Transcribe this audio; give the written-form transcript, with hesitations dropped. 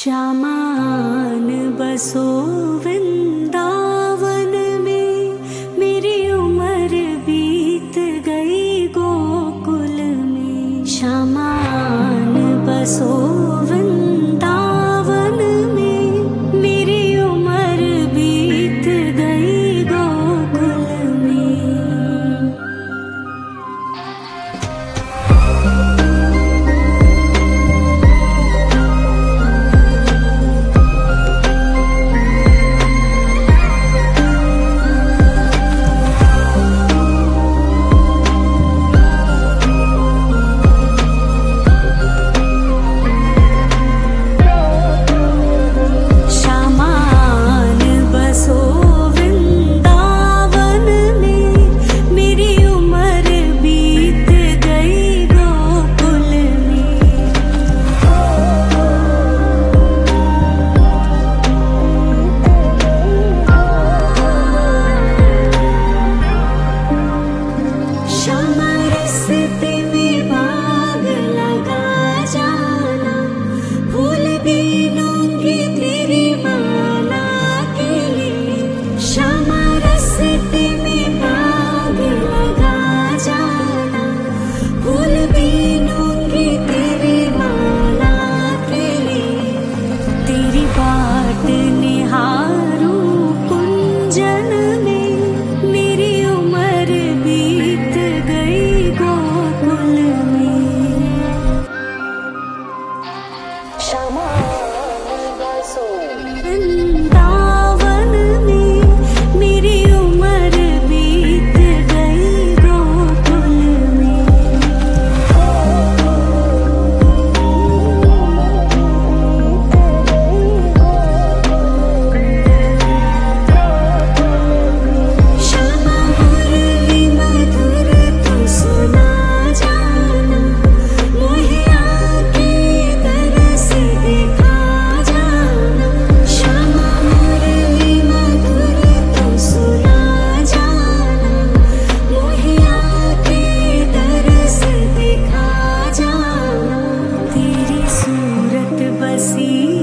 श्यामान बसो वृंदावन में, मेरी उम्र बीत गई गोकुल में। श्यामान बसो वृंदावन में, मेरी उम्र बीत गई गोकुल में। वृंदावन में, मेरी उम्र बीत गई गोकुल में। श्यामा मुरली मधुर तू सुना जाना, मोहे आके तरस दिखा जाना। श्यामा मुरली मधुर तू सुना जाना, मोहे आके तरस दिखा जाना। तेरी सूरत बसी